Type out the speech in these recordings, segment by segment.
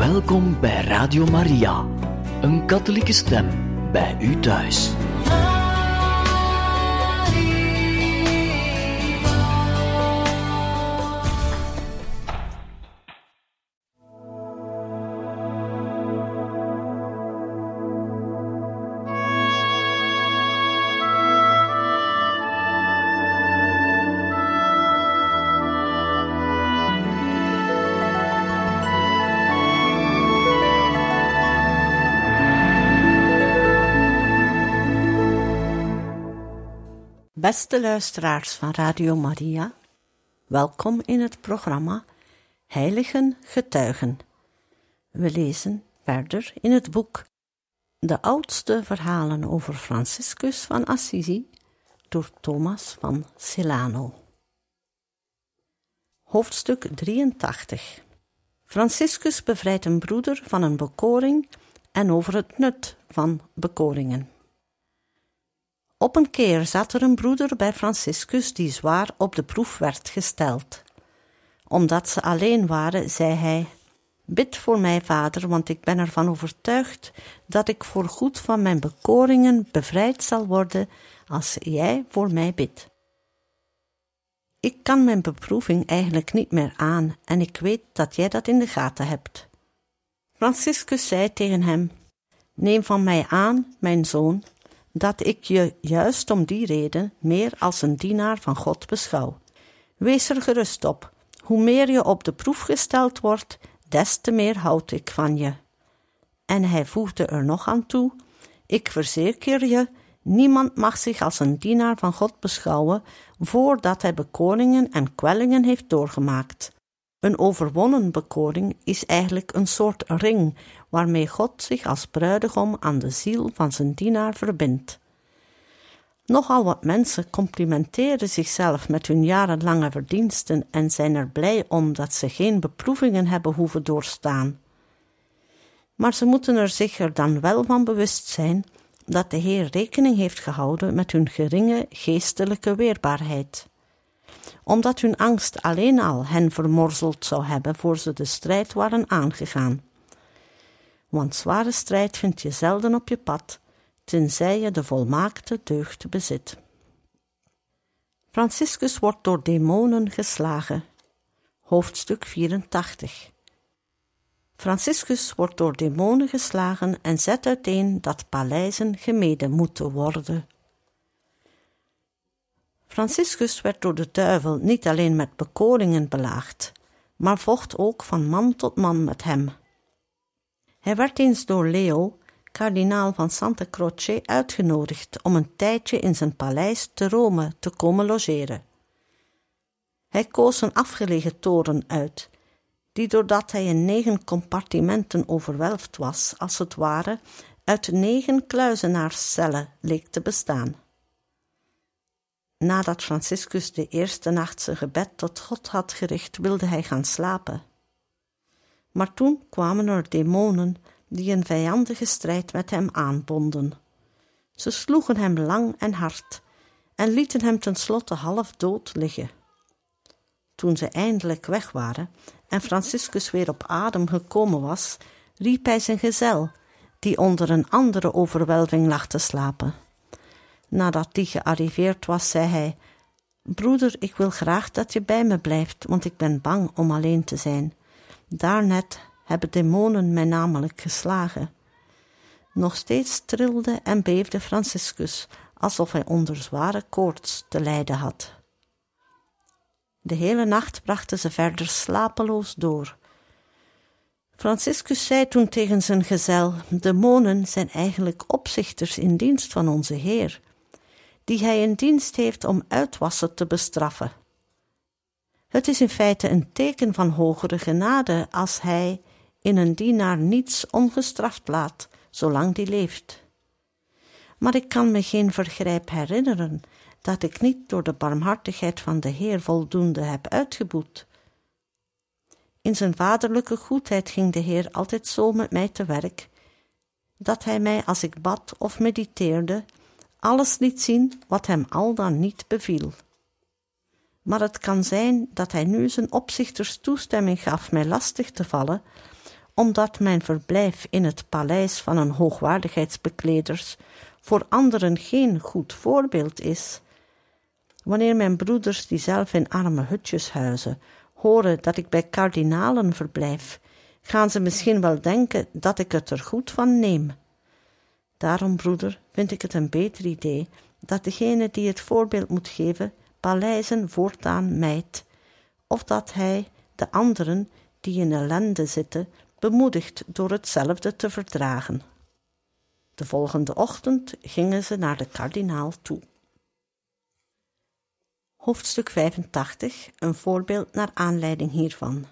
Welkom bij Radio Maria, een katholieke stem bij u thuis. Beste luisteraars van Radio Maria, welkom in het programma Heiligen Getuigen. We lezen verder in het boek De oudste verhalen over Franciscus van Assisi door Thomas van Celano. Hoofdstuk 83. Franciscus bevrijdt een broeder van een bekoring en over het nut van bekoringen. Op een keer zat er een broeder bij Franciscus die zwaar op de proef werd gesteld. Omdat ze alleen waren, zei hij: "Bid voor mij, vader, want ik ben ervan overtuigd dat ik voor goed van mijn bekoringen bevrijd zal worden als jij voor mij bidt. Ik kan mijn beproeving eigenlijk niet meer aan en ik weet dat jij dat in de gaten hebt." Franciscus zei tegen hem: "Neem van mij aan, mijn zoon, dat ik je juist om die reden meer als een dienaar van God beschouw. Wees er gerust op. Hoe meer je op de proef gesteld wordt, des te meer houd ik van je." En hij voegde er nog aan toe: "Ik verzeker je, niemand mag zich als een dienaar van God beschouwen, voordat hij bekoringen en kwellingen heeft doorgemaakt. Een overwonnen bekoring is eigenlijk een soort ring, waarmee God zich als bruidegom aan de ziel van zijn dienaar verbindt. Nogal wat mensen complimenteren zichzelf met hun jarenlange verdiensten en zijn er blij om dat ze geen beproevingen hebben hoeven doorstaan. Maar ze moeten er zich er dan wel van bewust zijn dat de Heer rekening heeft gehouden met hun geringe geestelijke weerbaarheid. Omdat hun angst alleen al hen vermorzeld zou hebben voor ze de strijd waren aangegaan. Want zware strijd vind je zelden op je pad, tenzij je de volmaakte deugd bezit." Franciscus wordt door demonen geslagen. Hoofdstuk 84. Franciscus wordt door demonen geslagen en zet uiteen dat paleizen gemeden moeten worden. Franciscus werd door de duivel niet alleen met bekoringen belaagd, maar vocht ook van man tot man met hem. Hij werd eens door Leo, kardinaal van Santa Croce, uitgenodigd om een tijdje in zijn paleis te Rome te komen logeren. Hij koos een afgelegen toren uit, die doordat hij in 9 compartimenten overwelfd was, als het ware, uit 9 kluizenaarscellen leek te bestaan. Nadat Franciscus de eerste nacht zijn gebed tot God had gericht, wilde hij gaan slapen. Maar toen kwamen er demonen die een vijandige strijd met hem aanbonden. Ze sloegen hem lang en hard en lieten hem tenslotte half dood liggen. Toen ze eindelijk weg waren en Franciscus weer op adem gekomen was, riep hij zijn gezel, die onder een andere overwelving lag te slapen. Nadat die gearriveerd was, zei hij: "Broeder, ik wil graag dat je bij me blijft, want ik ben bang om alleen te zijn. Daarnet hebben demonen mij namelijk geslagen." Nog steeds trilde en beefde Franciscus, alsof hij onder zware koorts te lijden had. De hele nacht brachten ze verder slapeloos door. Franciscus zei toen tegen zijn gezel: "Demonen zijn eigenlijk opzichters in dienst van onze Heer, die hij in dienst heeft om uitwassen te bestraffen. Het is in feite een teken van hogere genade als hij in een dienaar niets ongestraft laat, zolang die leeft. Maar ik kan me geen vergrijp herinneren dat ik niet door de barmhartigheid van de Heer voldoende heb uitgeboet. In zijn vaderlijke goedheid ging de Heer altijd zo met mij te werk, dat hij mij als ik bad of mediteerde, alles liet zien wat hem al dan niet beviel. Maar het kan zijn dat hij nu zijn opzichters toestemming gaf mij lastig te vallen, omdat mijn verblijf in het paleis van een hoogwaardigheidsbekleders voor anderen geen goed voorbeeld is. Wanneer mijn broeders, die zelf in arme hutjes huizen, horen dat ik bij kardinalen verblijf, gaan ze misschien wel denken dat ik het er goed van neem. Daarom, broeder, vind ik het een beter idee dat degene die het voorbeeld moet geven, paleizen voortaan mijdt, of dat hij de anderen, die in ellende zitten, bemoedigt door hetzelfde te verdragen. De volgende ochtend gingen ze naar de kardinaal toe. Hoofdstuk 85, een voorbeeld naar aanleiding hiervan.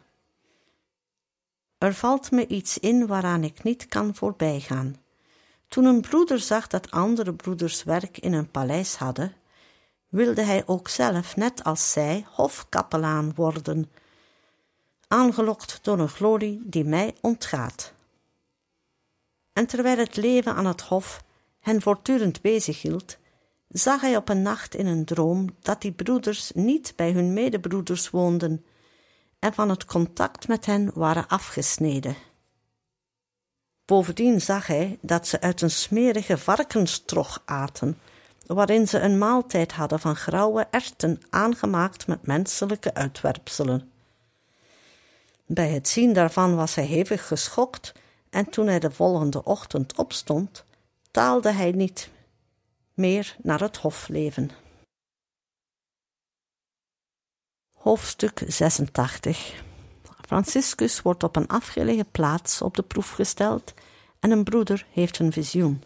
Er valt me iets in waaraan ik niet kan voorbijgaan. Toen een broeder zag dat andere broeders werk in een paleis hadden, wilde hij ook zelf, net als zij, hofkapelaan worden, aangelokt door een glorie die mij ontgaat. En terwijl het leven aan het hof hen voortdurend bezig hield, zag hij op een nacht in een droom dat die broeders niet bij hun medebroeders woonden en van het contact met hen waren afgesneden. Bovendien zag hij dat ze uit een smerige varkenstrog aten, waarin ze een maaltijd hadden van grauwe erwten aangemaakt met menselijke uitwerpselen. Bij het zien daarvan was hij hevig geschokt en toen hij de volgende ochtend opstond, taalde hij niet meer naar het hofleven. Hoofdstuk 86. Franciscus wordt op een afgelegen plaats op de proef gesteld en een broeder heeft een visioen.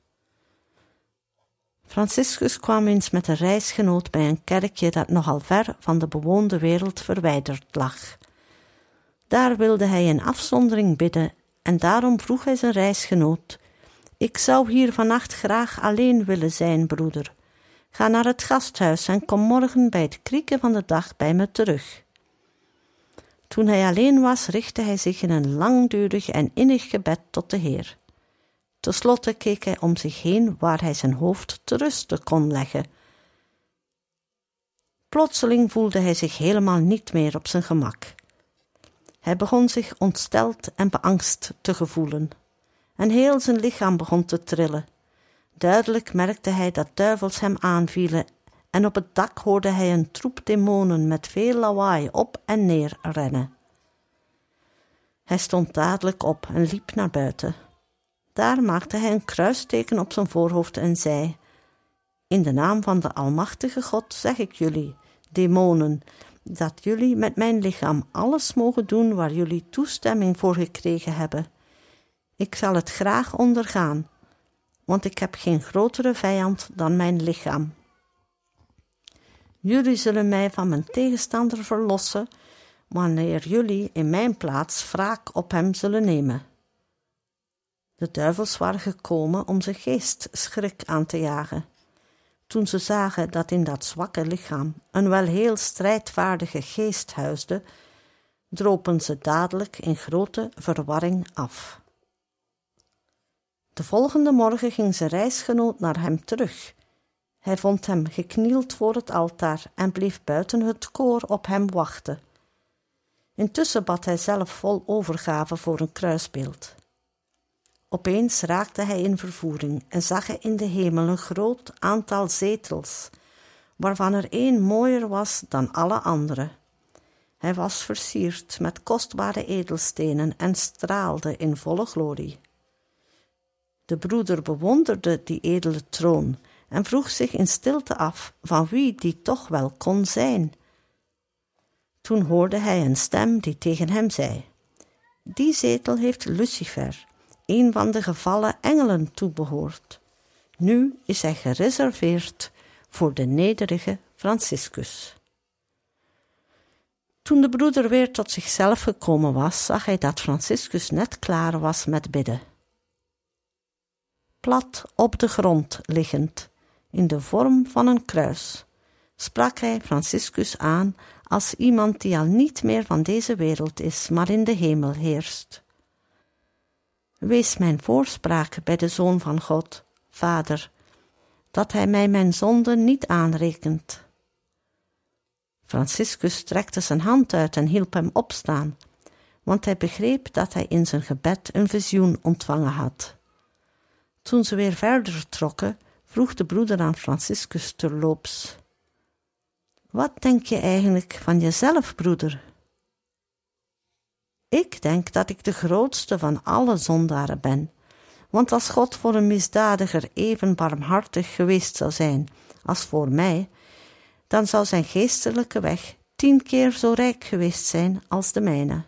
Franciscus kwam eens met een reisgenoot bij een kerkje dat nogal ver van de bewoonde wereld verwijderd lag. Daar wilde hij in afzondering bidden en daarom vroeg hij zijn reisgenoot: "Ik zou hier vannacht graag alleen willen zijn, broeder. Ga naar het gasthuis en kom morgen bij het krieken van de dag bij me terug." Toen hij alleen was, richtte hij zich in een langdurig en innig gebed tot de Heer. Ten slotte keek hij om zich heen waar hij zijn hoofd te rusten kon leggen. Plotseling voelde hij zich helemaal niet meer op zijn gemak. Hij begon zich ontsteld en beangst te gevoelen, en heel zijn lichaam begon te trillen. Duidelijk merkte hij dat duivels hem aanvielen, en op het dak hoorde hij een troep demonen met veel lawaai op en neer rennen. Hij stond dadelijk op en liep naar buiten. Daar maakte hij een kruisteken op zijn voorhoofd en zei: "In de naam van de Almachtige God zeg ik jullie, demonen, dat jullie met mijn lichaam alles mogen doen waar jullie toestemming voor gekregen hebben. Ik zal het graag ondergaan, want ik heb geen grotere vijand dan mijn lichaam. Jullie zullen mij van mijn tegenstander verlossen, wanneer jullie in mijn plaats wraak op hem zullen nemen." De duivels waren gekomen om zijn geest schrik aan te jagen. Toen ze zagen dat in dat zwakke lichaam een wel heel strijdvaardige geest huisde, dropen ze dadelijk in grote verwarring af. De volgende morgen ging zijn reisgenoot naar hem terug. Hij vond hem geknield voor het altaar en bleef buiten het koor op hem wachten. Intussen bad hij zelf vol overgave voor een kruisbeeld. Opeens raakte hij in vervoering en zag hij in de hemel een groot aantal zetels, waarvan er één mooier was dan alle andere. Hij was versierd met kostbare edelstenen en straalde in volle glorie. De broeder bewonderde die edele troon en vroeg zich in stilte af van wie die toch wel kon zijn. Toen hoorde hij een stem die tegen hem zei: "Die zetel heeft Lucifer, een van de gevallen engelen, toebehoord. Nu is hij gereserveerd voor de nederige Franciscus." Toen de broeder weer tot zichzelf gekomen was, zag hij dat Franciscus net klaar was met bidden. Plat op de grond liggend, in de vorm van een kruis, sprak hij Franciscus aan als iemand die al niet meer van deze wereld is, maar in de hemel heerst. "Wees mijn voorspraak bij de Zoon van God, Vader, dat hij mij mijn zonden niet aanrekent." Franciscus strekte zijn hand uit en hielp hem opstaan, want hij begreep dat hij in zijn gebed een visioen ontvangen had. Toen ze weer verder trokken, vroeg de broeder aan Franciscus terloops: "Wat denk je eigenlijk van jezelf, broeder?" "Ik denk dat ik de grootste van alle zondaren ben, want als God voor een misdadiger even barmhartig geweest zou zijn als voor mij, dan zou zijn geestelijke weg 10 keer zo rijk geweest zijn als de mijne."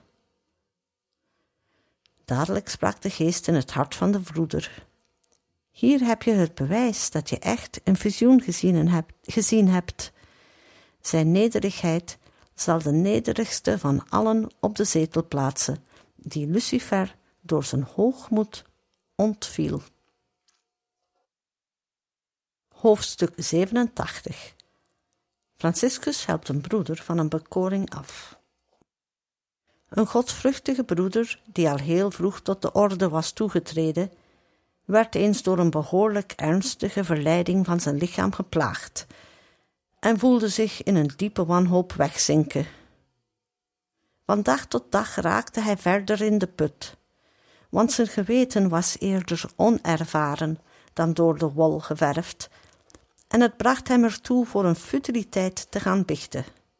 Dadelijk sprak de geest in het hart van de broeder: "Hier heb je het bewijs dat je echt een visioen gezien hebt. Zijn nederigheid zal de nederigste van allen op de zetel plaatsen, die Lucifer door zijn hoogmoed ontviel." Hoofdstuk 87. Franciscus helpt een broeder van een bekoring af. Een godsvruchtige broeder, die al heel vroeg tot de orde was toegetreden, werd eens door een behoorlijk ernstige verleiding van zijn lichaam geplaagd en voelde zich in een diepe wanhoop wegzinken. Van dag tot dag raakte hij verder in de put, want zijn geweten was eerder onervaren dan door de wol geverfd, en het bracht hem ertoe voor een futiliteit te gaan biechten.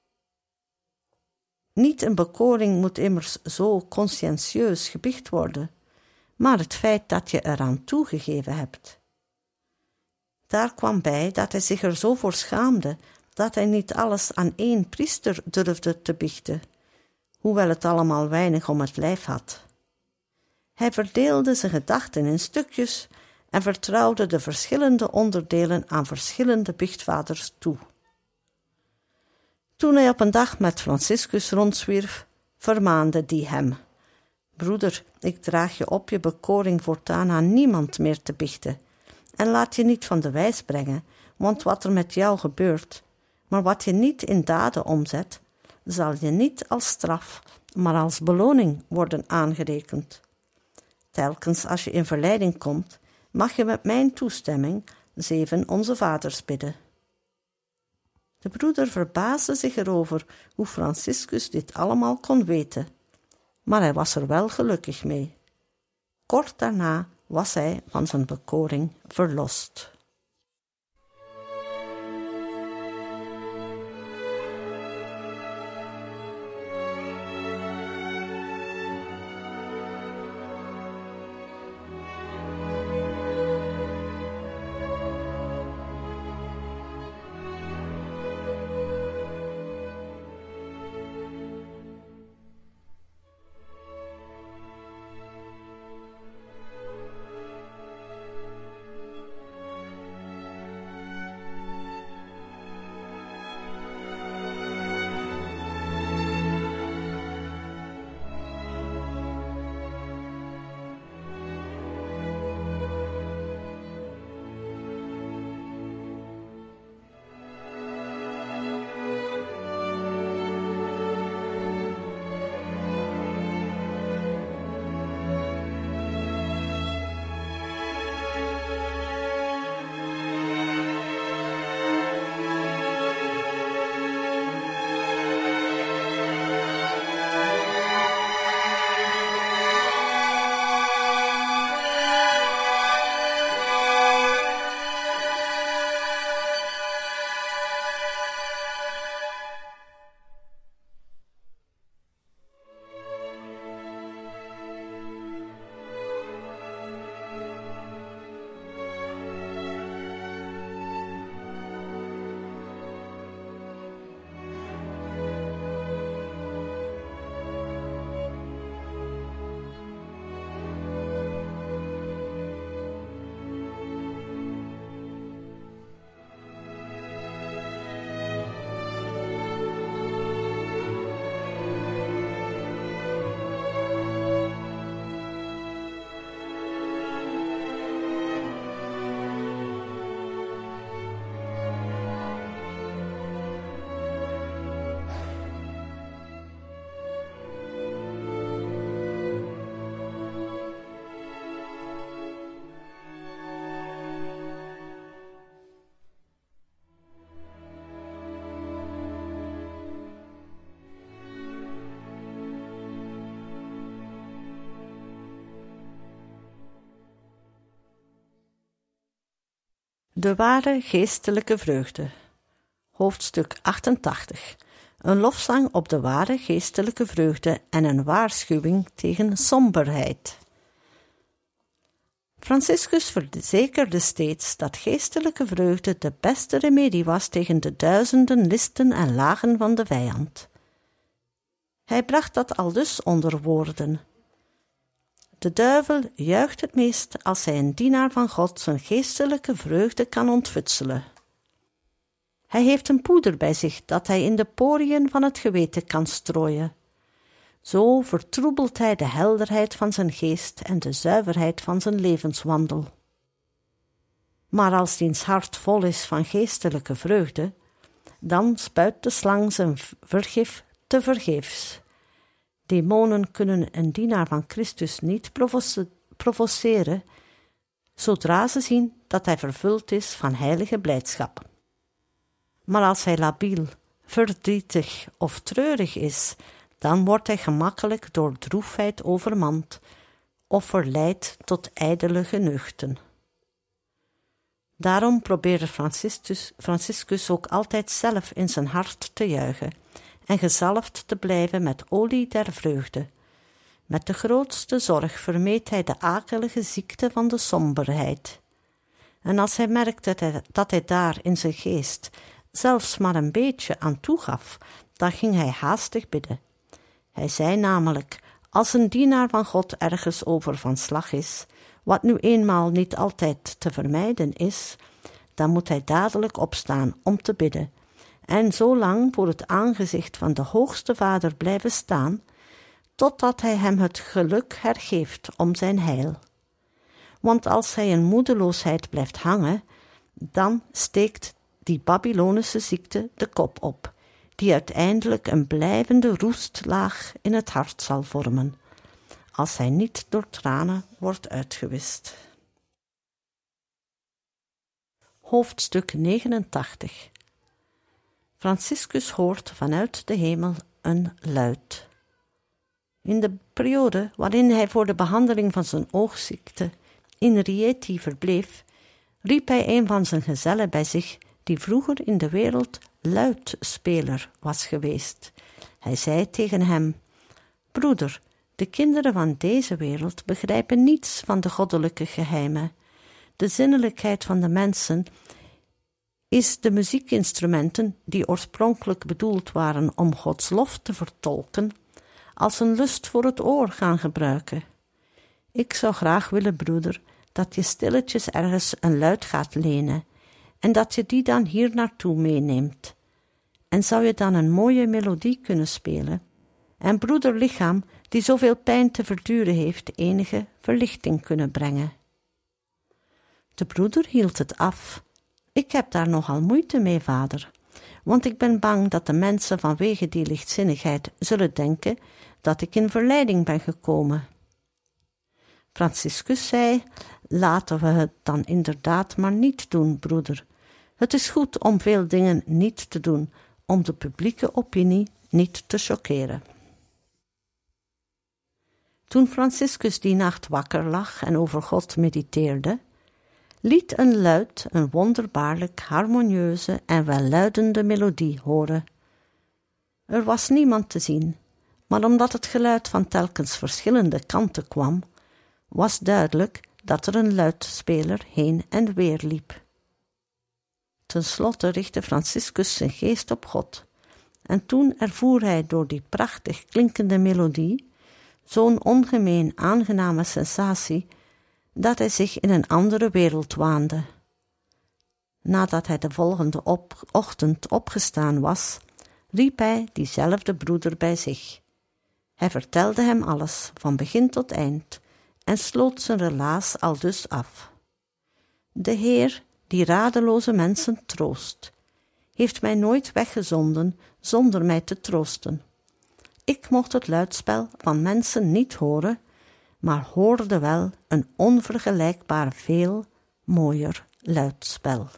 Niet een bekoring moet immers zo conscientieus gebiecht worden, maar het feit dat je eraan toegegeven hebt. Daar kwam bij dat hij zich er zo voor schaamde dat hij niet alles aan 1 priester durfde te biechten, hoewel het allemaal weinig om het lijf had. Hij verdeelde zijn gedachten in stukjes en vertrouwde de verschillende onderdelen aan verschillende biechtvaders toe. Toen hij op een dag met Franciscus rondzwierf, vermaande die hem: "Broeder, ik draag je op je bekoring voortaan aan niemand meer te biechten, en laat je niet van de wijs brengen, want wat er met jou gebeurt, maar wat je niet in daden omzet, zal je niet als straf, maar als beloning worden aangerekend. Telkens als je in verleiding komt, mag je met mijn toestemming 7 Onze Vaders bidden." De broeder verbaasde zich erover hoe Franciscus dit allemaal kon weten, maar hij was er wel gelukkig mee. Kort daarna was hij van zijn bekoring verlost. De ware geestelijke vreugde. Hoofdstuk 88. Een lofzang op de ware geestelijke vreugde en een waarschuwing tegen somberheid. Franciscus verzekerde steeds dat geestelijke vreugde de beste remedie was tegen de duizenden listen en lagen van de vijand. Hij bracht dat aldus onder woorden. De duivel juicht het meest als hij een dienaar van God zijn geestelijke vreugde kan ontfutselen. Hij heeft een poeder bij zich dat hij in de poriën van het geweten kan strooien. Zo vertroebelt hij de helderheid van zijn geest en de zuiverheid van zijn levenswandel. Maar als diens hart vol is van geestelijke vreugde, dan spuit de slang zijn vergif tevergeefs. Demonen kunnen een dienaar van Christus niet provoceren, zodra ze zien dat hij vervuld is van heilige blijdschap. Maar als hij labiel, verdrietig of treurig is, dan wordt hij gemakkelijk door droefheid overmand of verleid tot ijdele geneugten. Daarom probeerde Franciscus ook altijd zelf in zijn hart te juichen en gezalfd te blijven met olie der vreugde. Met de grootste zorg vermeed hij de akelige ziekte van de somberheid. En als hij merkte dat hij daar in zijn geest zelfs maar een beetje aan toegaf, dan ging hij haastig bidden. Hij zei namelijk, als een dienaar van God ergens over van slag is, wat nu eenmaal niet altijd te vermijden is, dan moet hij dadelijk opstaan om te bidden, en zo lang voor het aangezicht van de Hoogste Vader blijven staan, totdat hij hem het geluk hergeeft om zijn heil. Want als hij in moedeloosheid blijft hangen, dan steekt die Babylonische ziekte de kop op, die uiteindelijk een blijvende roestlaag in het hart zal vormen, als hij niet door tranen wordt uitgewist. Hoofdstuk 89. Franciscus hoort vanuit de hemel een luid. In de periode waarin hij voor de behandeling van zijn oogziekte in Rieti verbleef, riep hij een van zijn gezellen bij zich, die vroeger in de wereld luitspeler was geweest. Hij zei tegen hem: broeder, de kinderen van deze wereld begrijpen niets van de goddelijke geheimen. De zinnelijkheid van de mensen is de muziekinstrumenten, die oorspronkelijk bedoeld waren om Gods lof te vertolken, als een lust voor het oor gaan gebruiken. Ik zou graag willen, broeder, dat je stilletjes ergens een luid gaat lenen, en dat je die dan hier naartoe meeneemt. En zou je dan een mooie melodie kunnen spelen, en broeder lichaam, die zoveel pijn te verduren heeft, enige verlichting kunnen brengen. De broeder hield het af. Ik heb daar nogal moeite mee, vader, want ik ben bang dat de mensen vanwege die lichtzinnigheid zullen denken dat ik in verleiding ben gekomen. Franciscus zei: laten we het dan inderdaad maar niet doen, broeder. Het is goed om veel dingen niet te doen, om de publieke opinie niet te choqueren. Toen Franciscus die nacht wakker lag en over God mediteerde, liet een luid, een wonderbaarlijk harmonieuze en welluidende melodie horen. Er was niemand te zien, maar omdat het geluid van telkens verschillende kanten kwam, was duidelijk dat er een luidspeler heen en weer liep. Ten slotte richtte Franciscus zijn geest op God, en toen ervoer hij door die prachtig klinkende melodie zo'n ongemeen aangename sensatie, dat hij zich in een andere wereld waande. Nadat hij de volgende ochtend opgestaan was, riep hij diezelfde broeder bij zich. Hij vertelde hem alles, van begin tot eind, en sloot zijn relaas aldus af. De Heer, die radeloze mensen troost, heeft mij nooit weggezonden zonder mij te troosten. Ik mocht het luidspel van mensen niet horen, maar hoorde wel een onvergelijkbaar veel mooier luidspel.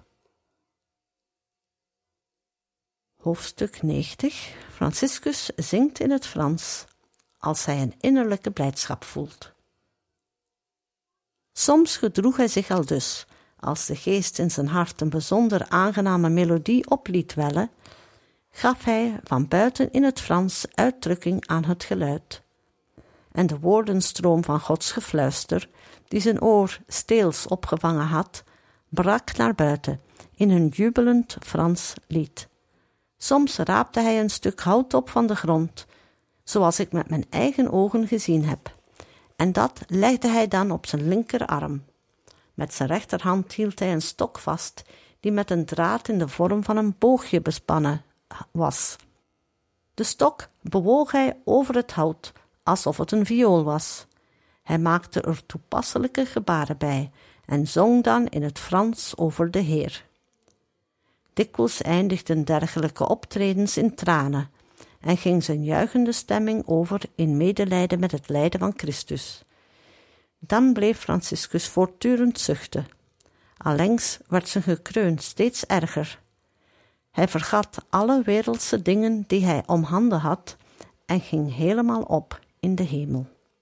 Hoofdstuk 90. Franciscus zingt in het Frans als hij een innerlijke blijdschap voelt. Soms gedroeg hij zich aldus, als de geest in zijn hart een bijzonder aangename melodie op liet wellen, gaf hij van buiten in het Frans uitdrukking aan het geluid. En de woordenstroom van Gods gefluister, die zijn oor steels opgevangen had, brak naar buiten in een jubelend Frans lied. Soms raapte hij een stuk hout op van de grond, zoals ik met mijn eigen ogen gezien heb, en dat legde hij dan op zijn linkerarm. Met zijn rechterhand hield hij een stok vast, die met een draad in de vorm van een boogje bespannen was. De stok bewoog hij over het hout, alsof het een viool was. Hij maakte er toepasselijke gebaren bij en zong dan in het Frans over de Heer. Dikwijls eindigden dergelijke optredens in tranen en ging zijn juichende stemming over in medelijden met het lijden van Christus. Dan bleef Franciscus voortdurend zuchten. Allengs werd zijn gekreun steeds erger. Hij vergat alle wereldse dingen die hij om handen had en ging helemaal op in de hemel.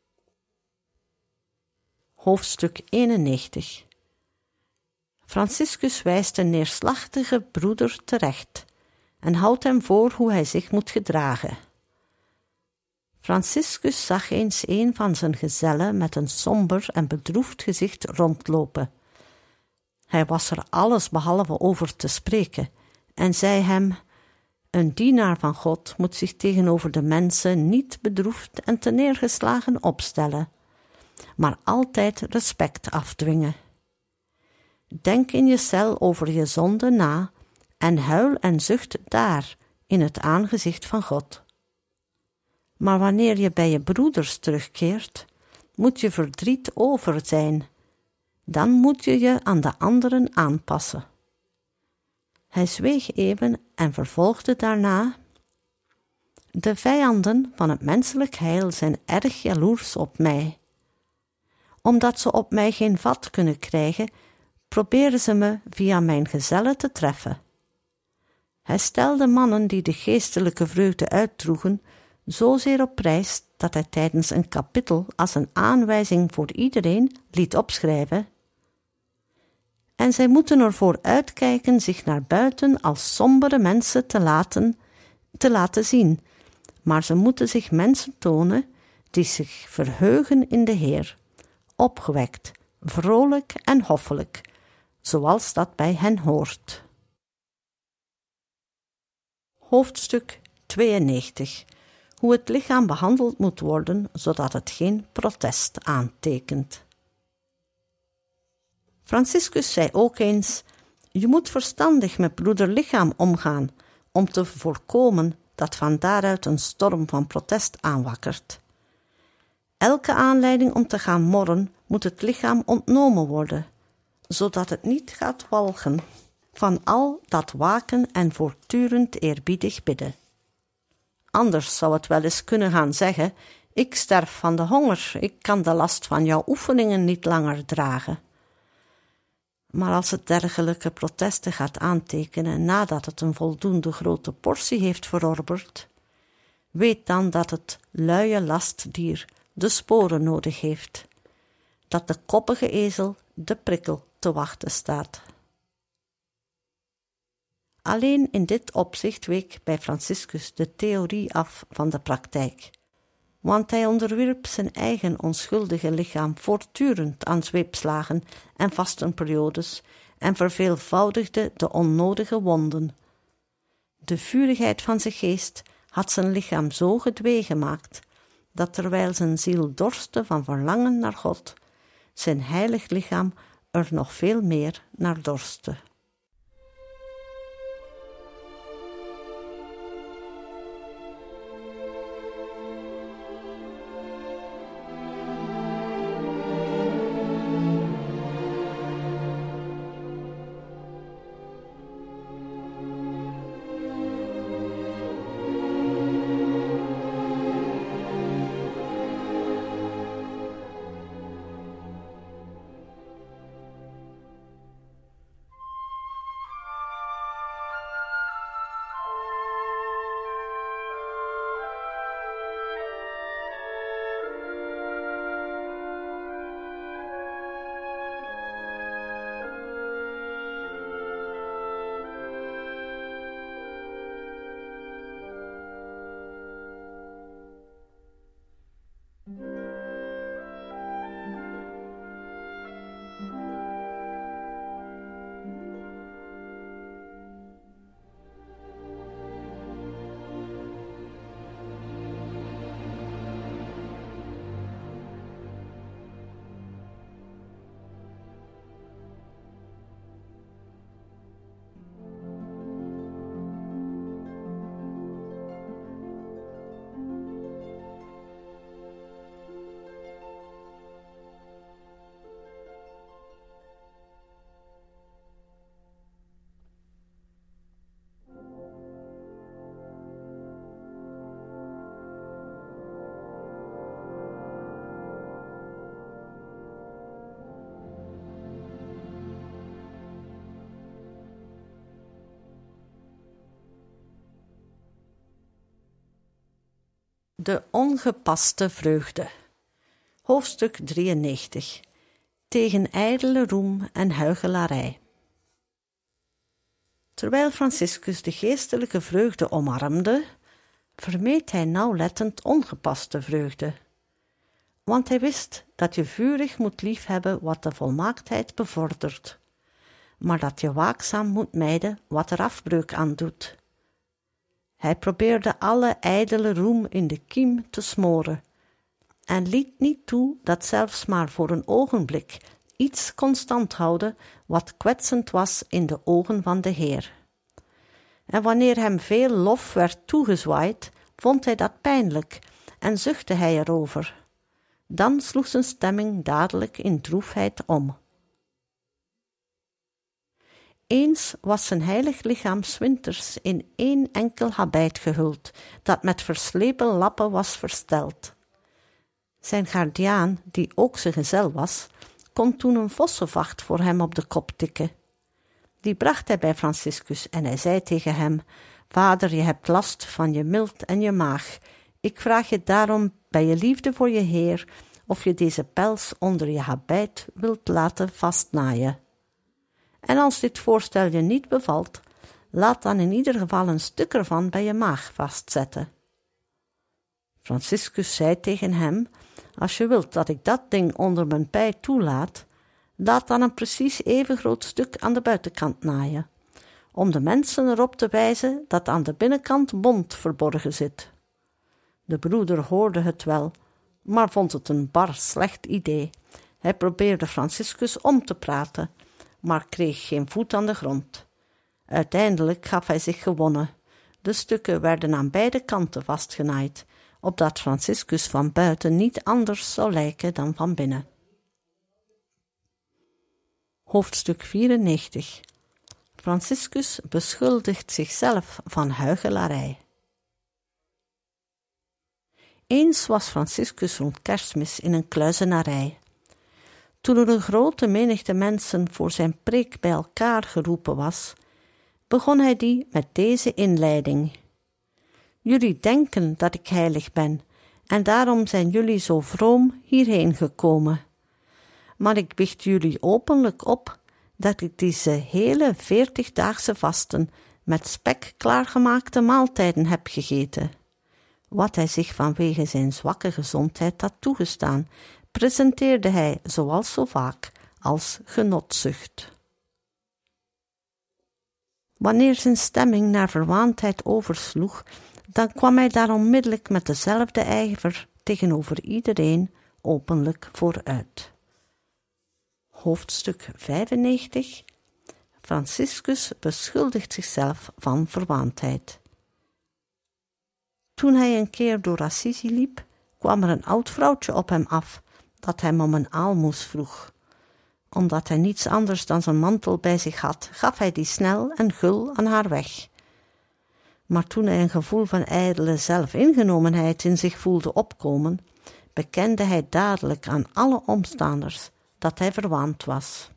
Hoofdstuk 91. Franciscus wijst de neerslachtige broeder terecht en houdt hem voor hoe hij zich moet gedragen. Franciscus zag eens een van zijn gezellen met een somber en bedroefd gezicht rondlopen. Hij was er alles behalve over te spreken en zei hem: een dienaar van God moet zich tegenover de mensen niet bedroefd en teneergeslagen opstellen, maar altijd respect afdwingen. Denk in je cel over je zonde na en huil en zucht daar in het aangezicht van God. Maar wanneer je bij je broeders terugkeert, moet je verdriet over zijn. Dan moet je je aan de anderen aanpassen. Hij zweeg even en vervolgde daarna: de vijanden van het menselijk heil zijn erg jaloers op mij. Omdat ze op mij geen vat kunnen krijgen, proberen ze me via mijn gezellen te treffen. Hij stelde mannen die de geestelijke vreugde uitdroegen zozeer op prijs dat hij tijdens een kapittel als een aanwijzing voor iedereen liet opschrijven: en zij moeten ervoor uitkijken zich naar buiten als sombere mensen te laten zien, maar ze moeten zich mensen tonen die zich verheugen in de Heer, opgewekt, vrolijk en hoffelijk, zoals dat bij hen hoort. Hoofdstuk 92. Hoe het lichaam behandeld moet worden, zodat het geen protest aantekent. Franciscus zei ook eens: je moet verstandig met broeder lichaam omgaan, om te voorkomen dat van daaruit een storm van protest aanwakkert. Elke aanleiding om te gaan morren moet het lichaam ontnomen worden, zodat het niet gaat walgen van al dat waken en voortdurend eerbiedig bidden. Anders zou het wel eens kunnen gaan zeggen: ik sterf van de honger, ik kan de last van jouw oefeningen niet langer dragen. Maar als het dergelijke protesten gaat aantekenen nadat het een voldoende grote portie heeft verorberd, weet dan dat het luie lastdier de sporen nodig heeft, dat de koppige ezel de prikkel te wachten staat. Alleen in dit opzicht week bij Franciscus de theorie af van de praktijk, want hij onderwierp zijn eigen onschuldige lichaam voortdurend aan zweepslagen en vastenperiodes en verveelvoudigde de onnodige wonden. De vurigheid van zijn geest had zijn lichaam zo gedwee gemaakt, dat terwijl zijn ziel dorstte van verlangen naar God, zijn heilig lichaam er nog veel meer naar dorstte. De ongepaste vreugde. Hoofdstuk 93. Tegen ijdele roem en huichelarij. Terwijl Franciscus de geestelijke vreugde omarmde, vermeed hij nauwlettend ongepaste vreugde. Want hij wist dat je vurig moet liefhebben wat de volmaaktheid bevordert, maar dat je waakzaam moet mijden wat er afbreuk aan doet. Hij probeerde alle ijdele roem in de kiem te smoren en liet niet toe dat zelfs maar voor een ogenblik iets kon standhouden wat kwetsend was in de ogen van de Heer. En wanneer hem veel lof werd toegezwaaid, vond hij dat pijnlijk en zuchtte hij erover. Dan sloeg zijn stemming dadelijk in droefheid om. Eens was zijn heilig lichaam 's winters in één enkel habit gehuld, dat met verslepen lappen was versteld. Zijn gardiaan, die ook zijn gezel was, kon toen een vossenvacht voor hem op de kop tikken. Die bracht hij bij Franciscus en hij zei tegen hem: Vader, je hebt last van je milt en je maag. Ik vraag je daarom bij je liefde voor je Heer of je deze pels onder je habit wilt laten vastnaaien. En als dit voorstel je niet bevalt, laat dan in ieder geval een stuk ervan bij je maag vastzetten. Franciscus zei tegen hem: Als je wilt dat ik dat ding onder mijn pij toelaat, laat dan een precies even groot stuk aan de buitenkant naaien, om de mensen erop te wijzen dat aan de binnenkant bont verborgen zit. De broeder hoorde het wel, maar vond het een bar slecht idee. Hij probeerde Franciscus om te praten, maar kreeg geen voet aan de grond. Uiteindelijk gaf hij zich gewonnen. De stukken werden aan beide kanten vastgenaaid, opdat Franciscus van buiten niet anders zou lijken dan van binnen. Hoofdstuk 94. Franciscus beschuldigt zichzelf van huichelarij. Eens was Franciscus rond Kerstmis in een kluizenarij. Toen er een grote menigte mensen voor zijn preek bij elkaar geroepen was, begon hij die met deze inleiding: Jullie denken dat ik heilig ben, en daarom zijn jullie zo vroom hierheen gekomen. Maar ik biecht jullie openlijk op dat ik deze hele 40-daagse vasten met spek klaargemaakte maaltijden heb gegeten. Wat hij zich vanwege zijn zwakke gezondheid had toegestaan, presenteerde hij, zoals zo vaak, als genotzucht. Wanneer zijn stemming naar verwaandheid oversloeg, dan kwam hij daar onmiddellijk met dezelfde ijver tegenover iedereen openlijk vooruit. Hoofdstuk 95. Franciscus beschuldigt zichzelf van verwaandheid. Toen hij een keer door Assisi liep, kwam er een oud vrouwtje op hem af, dat hem om een aalmoes vroeg. Omdat hij niets anders dan zijn mantel bij zich had, gaf hij die snel en gul aan haar weg. Maar toen hij een gevoel van ijdele zelfingenomenheid in zich voelde opkomen, bekende hij dadelijk aan alle omstanders dat hij verwaand was.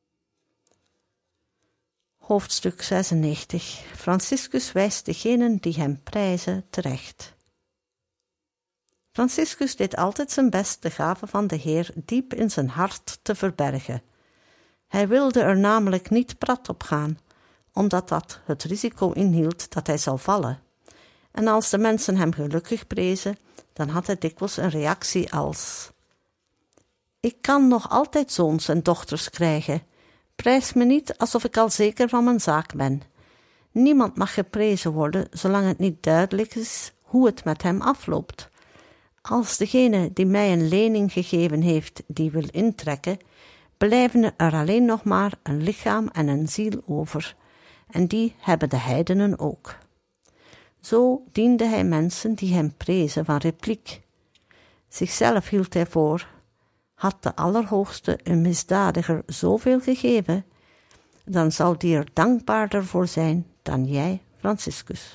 Hoofdstuk 96. Franciscus wijst degenen die hem prijzen terecht. Franciscus deed altijd zijn best de gave van de Heer diep in zijn hart te verbergen. Hij wilde er namelijk niet prat op gaan, omdat dat het risico inhield dat hij zou vallen. En als de mensen hem gelukkig prezen, dan had hij dikwijls een reactie als: Ik kan nog altijd zoons en dochters krijgen. Prijs me niet alsof ik al zeker van mijn zaak ben. Niemand mag geprezen worden, zolang het niet duidelijk is hoe het met hem afloopt. Als degene die mij een lening gegeven heeft, die wil intrekken, blijven er alleen nog maar een lichaam en een ziel over, en die hebben de heidenen ook. Zo diende hij mensen die hem prezen van repliek. Zichzelf hield hij voor: had de Allerhoogste een misdadiger zoveel gegeven, dan zou die er dankbaarder voor zijn dan jij, Franciscus.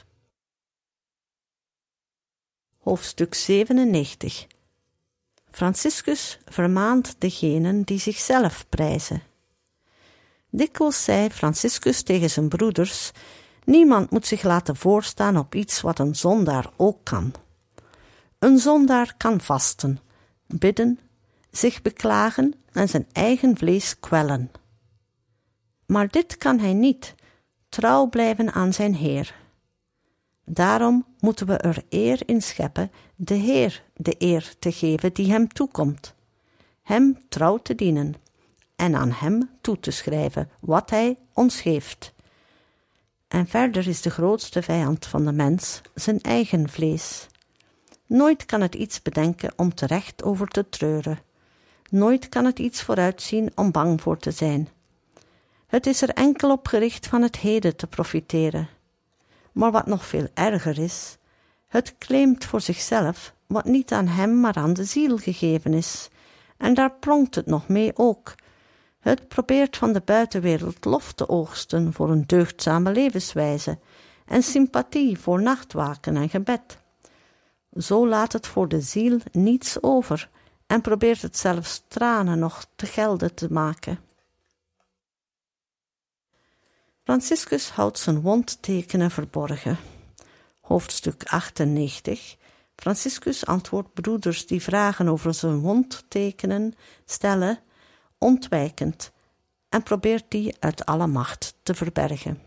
Hoofdstuk 97. Franciscus vermaant degenen die zichzelf prijzen. Dikwijls zei Franciscus tegen zijn broeders: niemand moet zich laten voorstaan op iets wat een zondaar ook kan. Een zondaar kan vasten, bidden, zich beklagen en zijn eigen vlees kwellen. Maar dit kan hij niet, trouw blijven aan zijn Heer. Daarom moeten we er eer in scheppen de Heer de eer te geven die hem toekomt, hem trouw te dienen en aan hem toe te schrijven wat hij ons geeft. En verder is de grootste vijand van de mens zijn eigen vlees. Nooit kan het iets bedenken om terecht over te treuren. Nooit kan het iets vooruitzien om bang voor te zijn. Het is er enkel op gericht van het heden te profiteren. Maar wat nog veel erger is, het claimt voor zichzelf wat niet aan hem maar aan de ziel gegeven is. En daar pronkt het nog mee ook. Het probeert van de buitenwereld lof te oogsten voor een deugdzame levenswijze en sympathie voor nachtwaken en gebed. Zo laat het voor de ziel niets over en probeert het zelfs tranen nog te gelde te maken. Franciscus houdt zijn wondtekenen verborgen. Hoofdstuk 98. Franciscus antwoordt broeders die vragen over zijn wondtekenen stellen, ontwijkend, en probeert die uit alle macht te verbergen.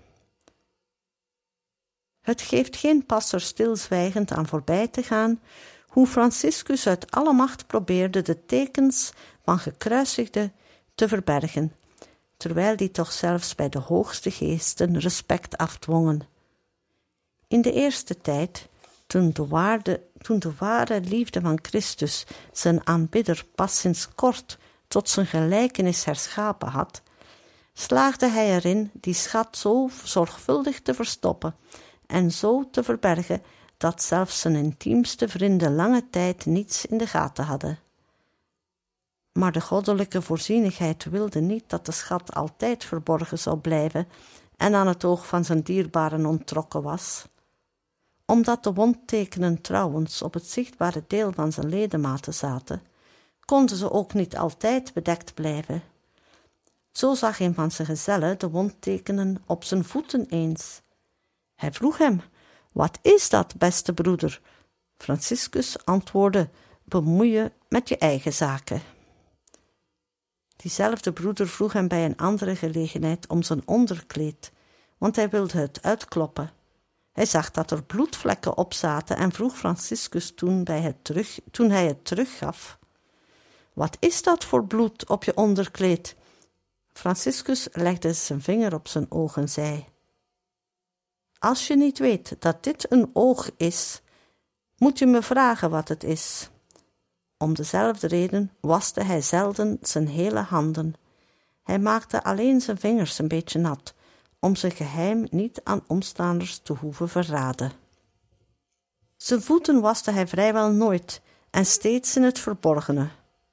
Het geeft geen pas er stilzwijgend aan voorbij te gaan hoe Franciscus uit alle macht probeerde de tekens van gekruisigden te verbergen, terwijl die toch zelfs bij de hoogste geesten respect afdwongen. In de eerste tijd, toen de ware liefde van Christus zijn aanbidder pas sinds kort tot zijn gelijkenis herschapen had, slaagde hij erin die schat zo zorgvuldig te verstoppen en zo te verbergen dat zelfs zijn intiemste vrienden lange tijd niets in de gaten hadden. Maar de goddelijke voorzienigheid wilde niet dat de schat altijd verborgen zou blijven en aan het oog van zijn dierbaren onttrokken was. Omdat de wondtekenen trouwens op het zichtbare deel van zijn ledematen zaten, konden ze ook niet altijd bedekt blijven. Zo zag een van zijn gezellen de wondtekenen op zijn voeten eens. Hij vroeg hem: "Wat is dat, beste broeder?" Franciscus antwoordde: "Bemoei je met je eigen zaken." Diezelfde broeder vroeg hem bij een andere gelegenheid om zijn onderkleed, want hij wilde het uitkloppen. Hij zag dat er bloedvlekken op zaten en vroeg Franciscus toen hij het teruggaf: "Wat is dat voor bloed op je onderkleed?" Franciscus legde zijn vinger op zijn oog en zei: "Als je niet weet dat dit een oog is, moet je me vragen wat het is." Om dezelfde reden waste hij zelden zijn hele handen. Hij maakte alleen zijn vingers een beetje nat, om zijn geheim niet aan omstanders te hoeven verraden. Zijn voeten waste hij vrijwel nooit en steeds in het verborgene.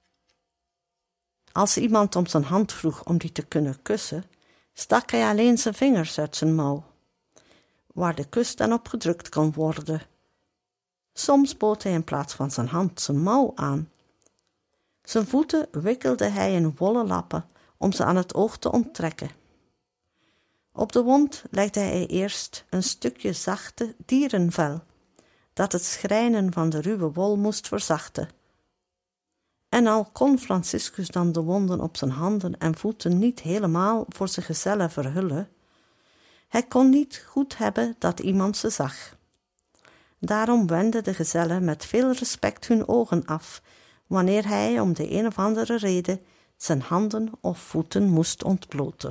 Als iemand om zijn hand vroeg om die te kunnen kussen, stak hij alleen zijn vingers uit zijn mouw, waar de kus dan op gedrukt kon worden. Soms bood hij in plaats van zijn hand zijn mouw aan. Zijn voeten wikkelde hij in wollen lappen om ze aan het oog te onttrekken. Op de wond legde hij eerst een stukje zachte dierenvel, dat het schrijnen van de ruwe wol moest verzachten. En al kon Franciscus dan de wonden op zijn handen en voeten niet helemaal voor zijn gezellen verhullen, hij kon niet goed hebben dat iemand ze zag. Daarom wendden de gezellen met veel respect hun ogen af, wanneer hij om de een of andere reden zijn handen of voeten moest ontbloten.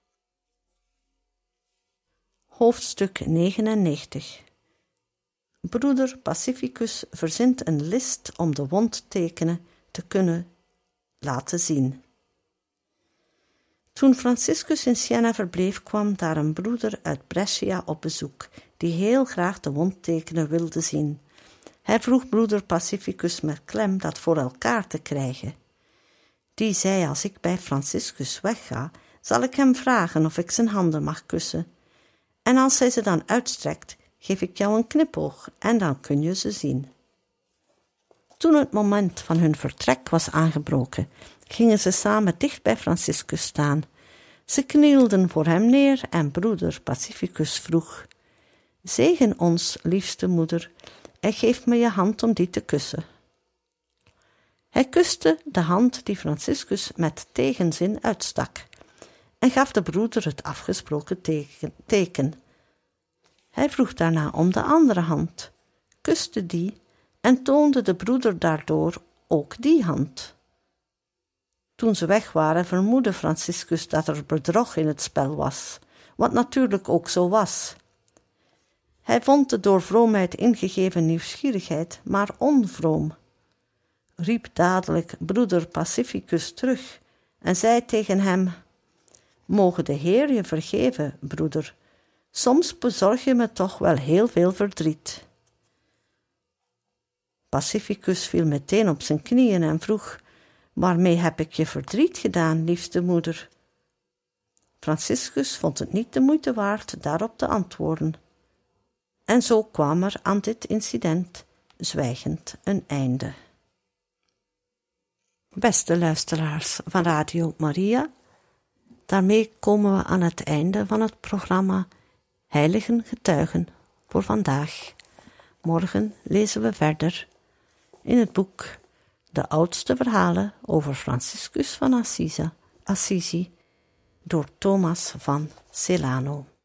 Hoofdstuk 99. Broeder Pacificus verzint een list om de wondtekenen te kunnen laten zien. Toen Franciscus in Siena verbleef, kwam daar een broeder uit Brescia op bezoek, die heel graag de wondtekenen wilde zien. Hij vroeg broeder Pacificus met klem dat voor elkaar te krijgen. Die zei: "Als ik bij Franciscus wegga, zal ik hem vragen of ik zijn handen mag kussen. En als hij ze dan uitstrekt, geef ik jou een knipoog en dan kun je ze zien." Toen het moment van hun vertrek was aangebroken, gingen ze samen dicht bij Franciscus staan. Ze knielden voor hem neer en broeder Pacificus vroeg: "Zegen ons, liefste moeder, en geef me je hand om die te kussen. Hij kuste de hand die Franciscus met tegenzin uitstak en gaf de broeder het afgesproken teken. Hij vroeg daarna om de andere hand, kuste die en toonde de broeder daardoor ook die hand. Toen ze weg waren, vermoedde Franciscus dat er bedrog in het spel was, wat natuurlijk ook zo was. Hij vond de door vroomheid ingegeven nieuwsgierigheid maar onvroom, riep dadelijk broeder Pacificus terug en zei tegen hem: Moge de Heer je vergeven, broeder, soms bezorg je me toch wel heel veel verdriet. Pacificus viel meteen op zijn knieën en vroeg: Waarmee heb ik je verdriet gedaan, liefste moeder? Franciscus vond het niet de moeite waard daarop te antwoorden. En zo kwam er aan dit incident zwijgend een einde. Beste luisteraars van Radio Maria, daarmee komen we aan het einde van het programma Heiligen Getuigen voor vandaag. Morgen lezen we verder in het boek De oudste verhalen over Franciscus van Assisi door Thomas van Celano.